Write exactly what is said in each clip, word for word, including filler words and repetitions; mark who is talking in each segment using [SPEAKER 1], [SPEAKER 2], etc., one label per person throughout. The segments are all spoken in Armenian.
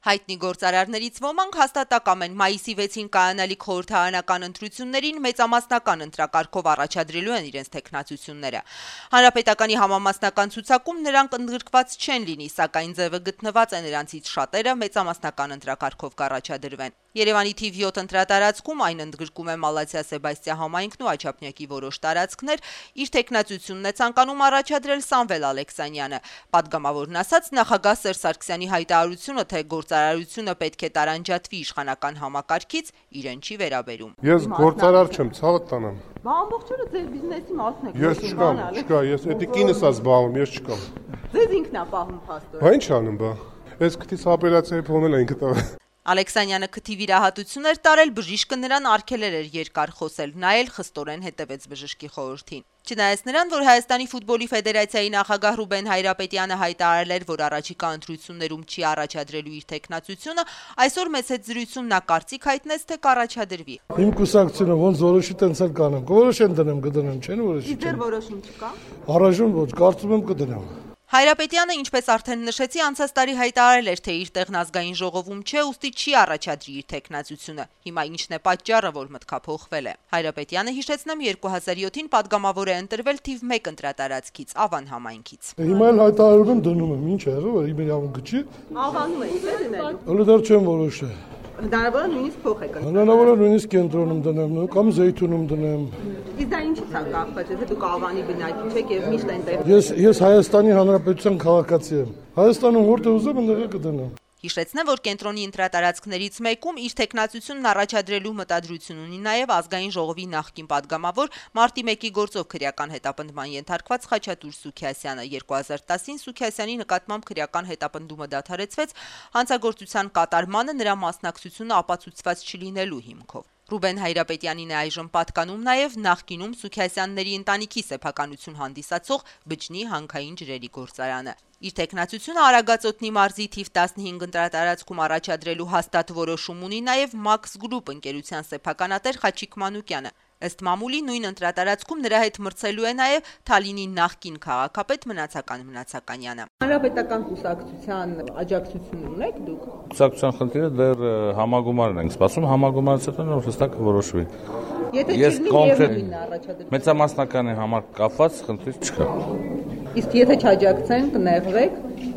[SPEAKER 1] Հայտնի գործարարներից ոմանք հաստատակամ են մայիսի վեցին կայանալիք խորհրդարանական ընտրություններին մեծամասնական ընտրակարգով առաջադրելու են իրենց թեկնածությունները։ Հանրապետականի համամասնական ցուցակում նրանք ընդգրկված չեն լինի, սակայն ձևը գտնված է նրանցից շատերը մեծամասնական ընտրակարգով կառաջադրվեն։ Երևանի թիվ յոթ ընտրատարածքում այն ընդգրկում է Մալաթիա-Սեբաստիա համայնքն ու Աչափնյակի որոշ տարածքներ, իր թեկնածությունն է ցանկանում առաջադրել Սամվել Ալեքսանյանը։ Պատգամավորն ասաց, նախագահ Սերժ Սարգսյանի հայտարարությունը, թե գործարարությունը պետք է տարանջատվի իշխանական համակարգից, իրեն չի վերաբերում։
[SPEAKER 2] Ես գործարար չեմ, ցավը տանեմ։
[SPEAKER 3] Բա ամբողջը ձեր բիզնեսի մասն է։
[SPEAKER 2] Ես չկամ, չկա, ես էդի կինս ա զբաղվում, ես չկամ։
[SPEAKER 3] Ձեզ ինքն է պահում փաստորեն։
[SPEAKER 2] Բա ինչ անեմ, բա։ Ես քթիս ապելացիայի փոնել են գտավ։
[SPEAKER 1] Ալեքսանյանը քթի վիրահատություն էր տարել, բժիշկը նրան արգելել էր երկար խոսել, նա էլ խստորեն հետևեց բժշկի խորհրդին։ Չնայած նրան, որ Հայաստանի ֆուտբոլի ֆեդերացիայի նախագահ Ռուբեն Հայրապետյանը հայտարարել էր, որ առաջիկա ընտրություններում չի առաջադրելու իր թեկնածությունը, այսօր մեծ հետ զրույցում նա կարծիք հայտնեց, թե կառաջադրվի։
[SPEAKER 4] Իմ կուսակցությունը ոնց որոշի տենց էլ կանեմ, կորոշեն դնեմ, կդնեմ, չեն որոշի։
[SPEAKER 3] Ձեր որոշում չկա։
[SPEAKER 4] Առայժմ ոչ, կարծում եմ կդնեմ։
[SPEAKER 1] Հայրապետյանը, ինչպես արդեն նշեցի, անցած տարի հայտարարել էր, թե իր տեղն ազգային ժողովում չէ, ուստի չի առաջադրի իր թեկնածությունը։ Հիմա ինչն է պատճառը, որ մտքափոխվել է։ Հայրապետյանը, հիշեցնեմ, երկու հազար յոթին պատգամավոր է ընտրվել թիվ մեկ ընտրատարածքից, Ավան համայնքից։
[SPEAKER 4] Հիմա էլ հայտարարում եմ դնում եմ, ինչ է եղել, որ իմ իրավունքը չի։
[SPEAKER 3] Ավանում եք, չէ՞ դնելու։
[SPEAKER 4] Հələ դեռ չեմ որոշել։
[SPEAKER 3] Հնարավոր է նույնիսկ փոխ եք։
[SPEAKER 4] Հնարավոր է նույնիսկ կենտրոնում դնեմ, կամ Զեյթունում դնեմ։
[SPEAKER 3] Իսկ դա ինչի՞ց է կախված, եթե դուք Ավանի բնակիչ եք եւ միշտ այնտեղ։
[SPEAKER 4] Ես ես Հայաստանի Հանրապետության քաղաքացի եմ։ Հայաստանում որտեղ ուզեմ, այնտեղ կդնեմ։
[SPEAKER 1] Հիշեցնեմ, որ կենտրոնի ընտրատարածքներից մեկում իր թեկնածությունն առաջադրելու մտադրություն ունի նաև ազգային ժողովի նախկին պատգամավոր մարտի մեկի գործով քրեական հետապնդման ենթարկված Խաչատուր Սուքիասյանը։ երկու հազար տասին Սուքիասյանի նկատմամբ քրեական հետապնդումը դադարեցվեց հանցագործության կատարմանը նրա մասնակցությունը ապացուցված չլինելու հիմքով։ Ռուբեն Հայրապետյանին է այժմ պատկանում նաև նախկինում Սուքիասյանների ընտանիքի սեփականություն հանդիսացող Բջնի հանքային ջրերի գործարանը։ Իր թեկնածությունը Արագածոտնի մարզի թիվ տասնհինգ ընտրատարածքում առաջադրելու հաստատ որոշում ունի նաև Max Group ընկերության սեփականատեր Խաչիկ Մանուկյանը։ Ըստ մամուլի նույն ընտրատարածքում նրա հետ մրցելու է նաև Թալինի նախկին քաղաքապետ Մնացական Մնացականյանը։
[SPEAKER 3] Հանրապետական կուսակցության աջակցություն ունեք դուք։
[SPEAKER 5] Կուսակցության խնդիրը դեռ համագումարն ենք սպասում, համագումարից հետո նոր հստակ կորոշվի։
[SPEAKER 3] Եթե
[SPEAKER 5] Ես կոնկրետ
[SPEAKER 3] առաջադրել
[SPEAKER 5] մեծամասնականի համար կապված խնդիր չկա։
[SPEAKER 3] Իսկ եթե չաջակցեն, կնեղվեք։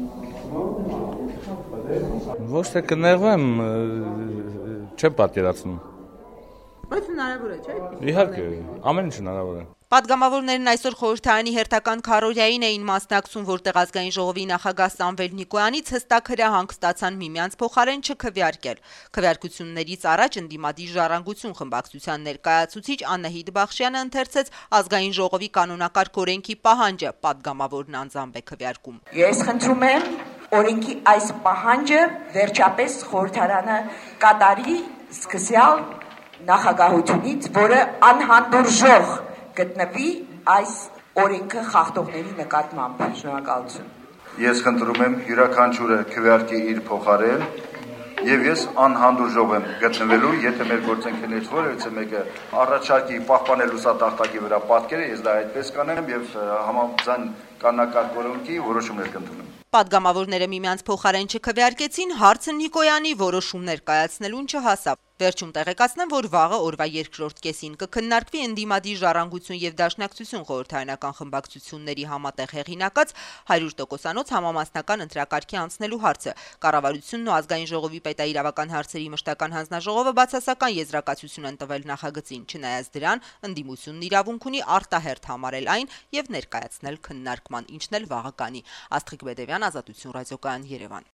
[SPEAKER 5] Ոչ թե կնեղվեմ, չեմ պատկերացնում։
[SPEAKER 3] Բայց հնարավոր է, չէ՞։
[SPEAKER 5] Իհարկե, ամեն ինչ հնարավոր է։
[SPEAKER 1] Պատգամավորներն այսօր խորհրդարանի հերթական քարոզիային էին մասնակցում, որտեղ ազգային ժողովի նախագահ Սամվել Նիկոյանից հստակ հրահանգ ստացան միմյանց փոխարեն չքվեարկել։ Քվեարկություններից առաջ ընդդիմադիր ժառանգություն խմբակցության ներկայացուցիչ Անահիտ Բախշյանը ընթերցեց ազգային ժողովի կանոնակարգ օրենքի պահանջը, պատգամավորն անձամբ է քվեարկում։
[SPEAKER 6] Ես խնդրում եմ օրենքի այս պահանջը վերջապես խորհրդարանը կատարի սկսյալ նախագահությունից, որը անհանդուրժող գտնվի այս օրենքը խախտողների նկատմամբ։ Շնորհակալություն։
[SPEAKER 7] Ես խնդրում եմ յուրաքանչյուրը քվեարկի իր փոխարեն եւ ես անհանդուրժող եմ գտնվելու, եթե մեր գործընկերներից որևիցե մեկը առաջարկի պահպանել լուսատախտակի վրա պատկերը, ես դա այդպես կանեմ եւ համաձայն կանոնակարգ օրենքի որոշումներ կընդունեմ։
[SPEAKER 1] Պատգամավորները միմյանց փոխարեն չքվեարկեցին, հարցը Նիկոյանի որոշումներ կայացնելուն չհասավ։ Վերջում տեղեկացնեմ, որ վաղը օրվա երկրորդ կեսին կքննարկվի ընդդիմադիր ժառանգություն եւ դաշնակցություն խորհրդարանական խմբակցությունների համատեղ հեղինակած հարյուր տոկոսանոց համամասնական ընտրակարգի անցնելու հարցը։ Կառավարությունն ու ազգային ժողովի պետաիրավական հարցերի մշտական հանձնաժողովը բացասական եզրակացություն են տվել նախագծին, չնայած դրան ընդդիմությունն իրավունք ունի արտահերթ համարել այն եւ ներկայացնել քննարկման, ինչն էլ վաղը կանի։ Աստղիկ Բեդևյան, Ազատություն ռադիոկայան, Երևան։